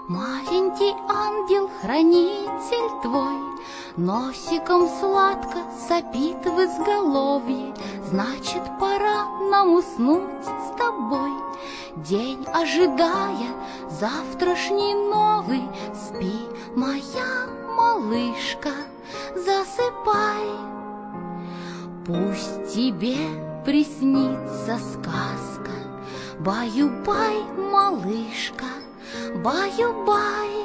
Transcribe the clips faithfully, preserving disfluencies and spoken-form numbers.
Маленький ангел-хранитель твой носиком сладко сопит в изголовье. Значит, пора нам уснуть с тобой, день ожидая завтрашний новый. Спи, моя малышка, засыпай. Пусть тебе приснится сказка. Баю-бай, малышка, баю-бай.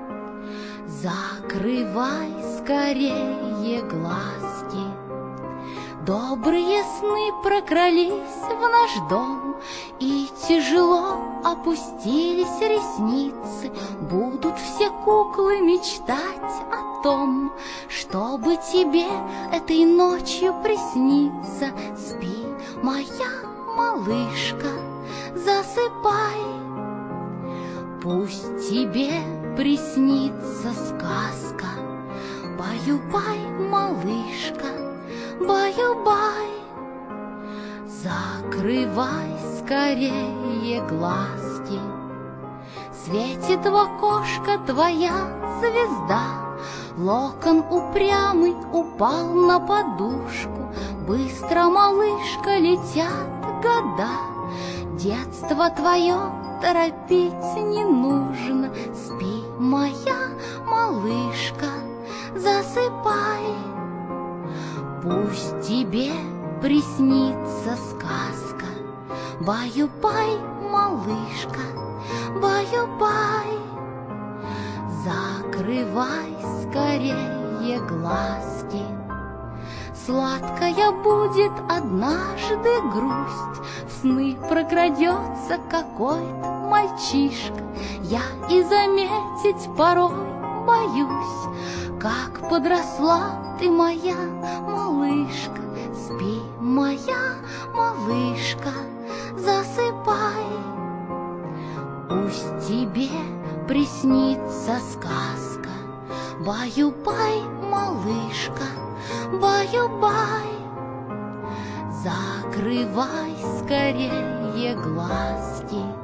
Закрывай скорее глазки. Добрые сны прокрались в наш дом, и тяжело опустились ресницы. Будут все куклы мечтать о том, чтобы тебе этой ночью присниться. Спи, моя малышка, засыпай. Пусть тебе приснится сказка. Баю-бай, малышка, баю-бай. Закрывай скорее глазки. Светит в окошко твоя звезда. Локон упрямый упал на подушку. Быстро, малышка, летят года. Детство твое торопить не нужно. Спи, моя малышка, засыпай. Пусть тебе приснится сказка. Баю-бай, малышка, баю-бай. Закрывай скорее глазки. Сладкая будет однажды грусть. В сны прокрадется какой-то мальчишка. Я и заметить порой боюсь, как подросла ты, моя малышка. Спи, моя малышка, засыпай. Пусть тебе приснится сказка. Баю-бай, малышка, баю-бай. Закрывай скорее глазки.